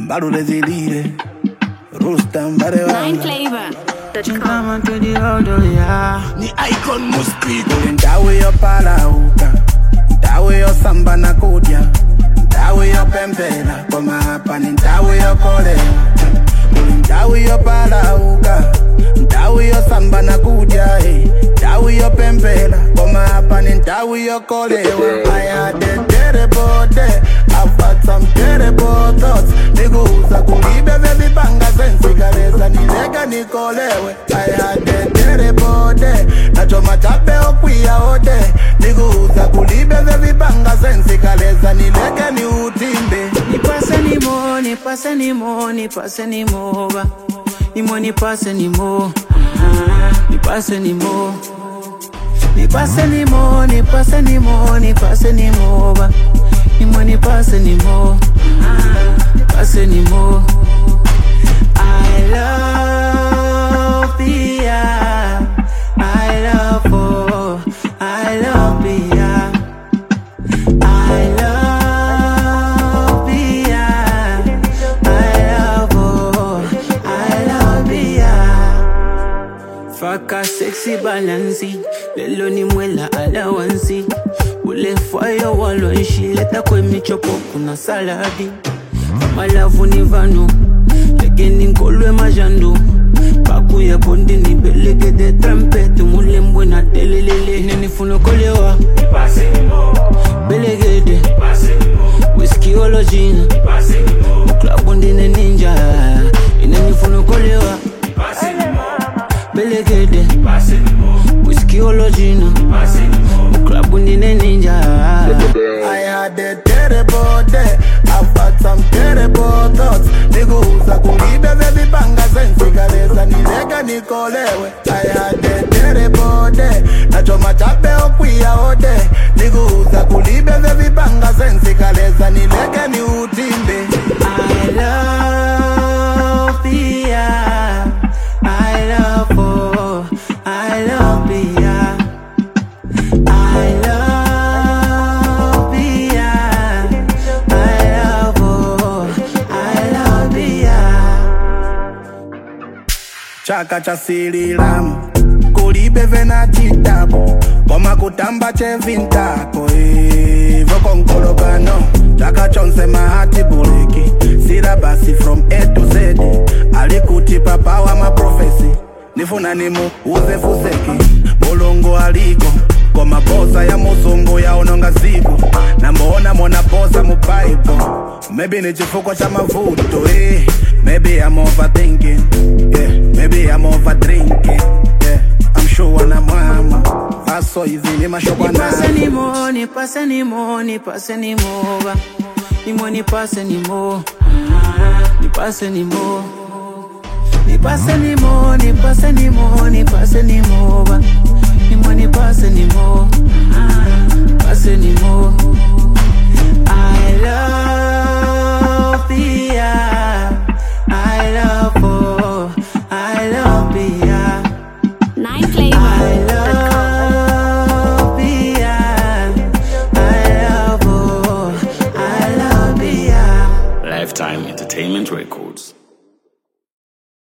Barule zilile Rustam Bareva Nine Flavor. Come to the road, yeah. Ni icon must speak. Ndawe yo palauka, ndawe yo samba na kudia, ndawe yo pembela, koma hapa ni ndawe yo kolewa. Ndawe yo palauka, ndawe yo samba na kudia, ndawe yo pembela, koma hapa ni ndawe yo kolewa. I had a terrible day, I've had some terrible thoughts. Niguza kulibe baby banga sensi kareza nilega nikolewe. I had a terrible day, nachoma chape okuya ode. Niguza kulibe baby banga sensi kareza nilega ni utimbe. Nipase ni mo, nipase ni mo, nipase ni mo ba. Nimo nipase ni mo, nipase ni mo. Nipase ni mo, nipase ni mo, nipase ni mo ba. Nimo nipase ni mo, nipase ni mo. I love Pia, I love oh, I love Pia, I love Pia, I love oh, I love Pia. Faka sexy balancy, lelo ni mwela alawansi. Ule fire walonshi, leta kwe michopo kuna saladi. Malavu ni vano, legeni nkolwe majando. Paku ya bondi ni belege de trumpet. Mule mbwena telelele, nini funo kolewa belege de whisky olojina. Mukla bondi ne ninja, nini funo kolewa belege de whisky olojina. Mukla bondi ne ninja. I had a terrible day, I've had some terrible thoughts. Niguza kulibe baby banga sensi kareza nilega nikolewe. I had a terrible day, nachoma chape okuya ode. Niguza kulibe baby banga sensi kareza nilega ni utimbe. I love Pia, I love oh, I love Pia, I love Pia, I love oh, I love Pia. Chaka cha sililamu kulibe vena chitabu koma kutamba chevintako voko nkologano chaka chonse mahati buleki silabasi from A to Z alikuti papa wa maprofesi nifuna nimu uze fuseki mulungu aliko koma bosa ya musungu ya ononga siku na mbona mona bosa mu Bible. Maybe ni chifuko cha mavuto maybe I'm overthinking, yeah. Maybe I'm overdrinking, yeah. I'm sure na mama aso hizi ni mashobana. Nipase ni mo, nipase ni mo, nipase ni mo ba. Nimo nipase ni mo, nipase ni mo. Nipase ni mo, nipase ni mo, nipase ni mo ba. Nimo nipase